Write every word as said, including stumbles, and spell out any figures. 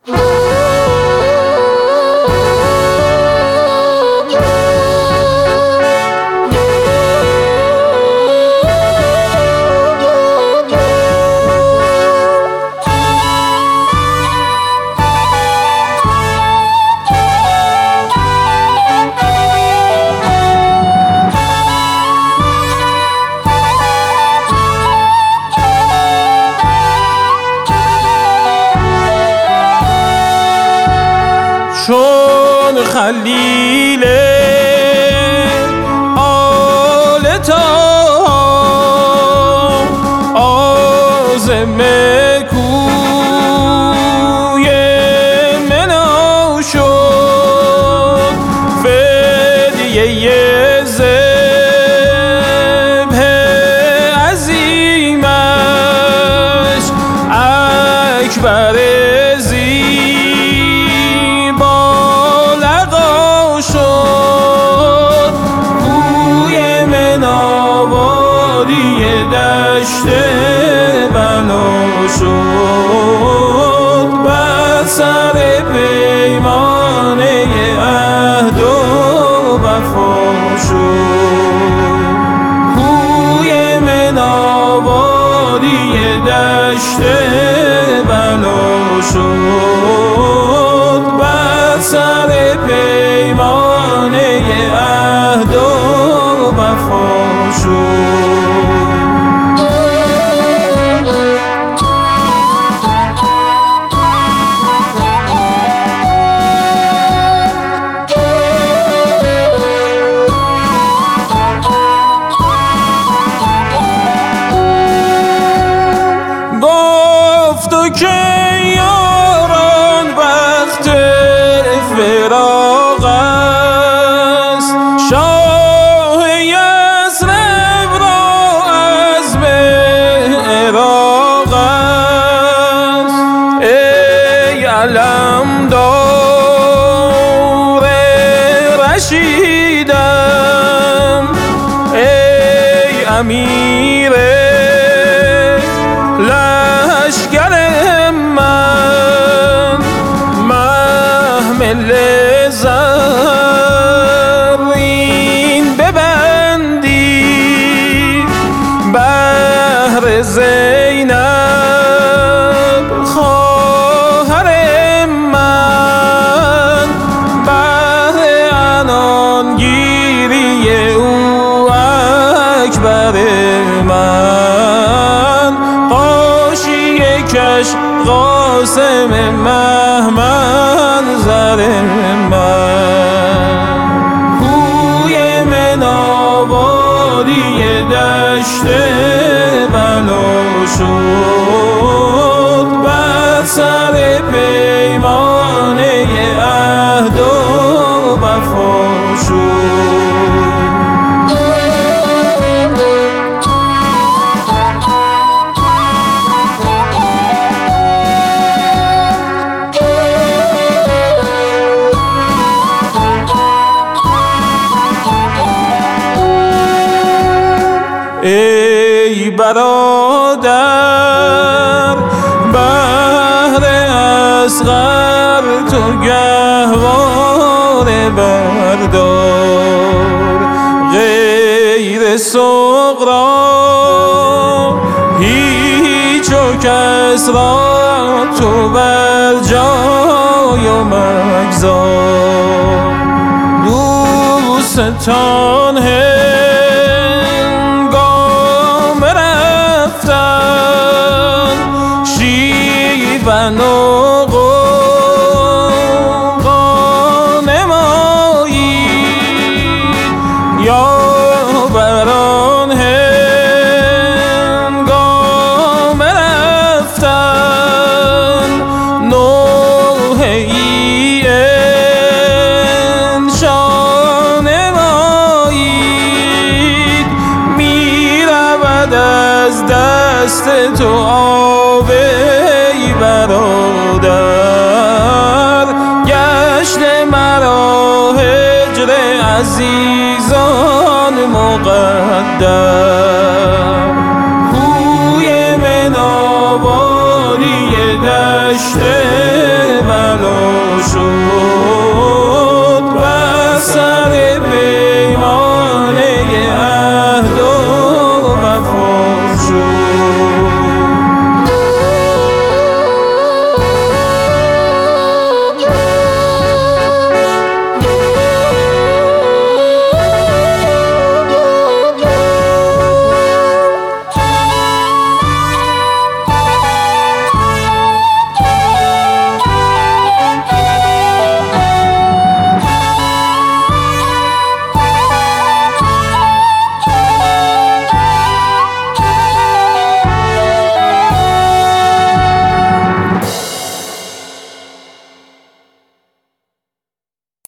چون خلیل آل طه عازم کوی منا شد، فدیه ذبح عظیمش اکبر دشت بنا شد، بر سر پیمانه عهد و وفا شد. کوی منا وادی دشت بنا شد، بر سر پیمانه عهد و وفا شد. تو که یاران وقت فراق است، شاه یثرب را عزم عراق است. ای علمدار رشیدم، ای امیر لشکر من، محمل زرین ببندی بهر زینب خواهر من، بهر عنان گیری او اکبر من، کش قاسم مهمنظر من. کوی منا وادی دشت بنا شد، بر سر پیمانه عهد و وفا شد. ای برادر بهر اصغر تو گهواره بردار، غیر صغرا هیچ و کس را تو بر جای و مگذار. دوستان شیون و غوغا نمایید، یا بران هنگام رفتن نوحه‌ای انشا نمایید. می رود از دست تو آب برادر، گشت مرا هجر عزیزان مقدر. کوی منا وادی دشت